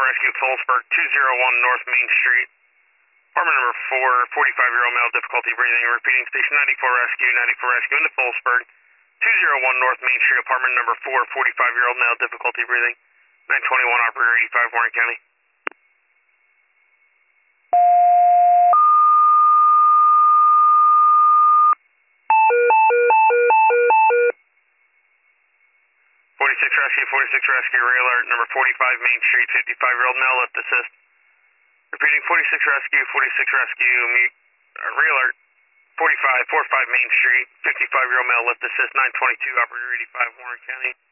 for rescue, Phillipsburg, 201 North Main Street. Apartment number 4, 45-year-old male, difficulty breathing. Repeating, station 94 rescue into Phillipsburg, 201 North Main Street. Apartment number 4, 45-year-old male, difficulty breathing. 921 operator 85, Warren County. 46 rescue, ray alert, number 45 Main Street, 55-year-old male, lift assist. Repeating, 46 rescue, ray alert, 45 Main Street, 55-year-old male, lift assist, 922, operator 85, Warren County.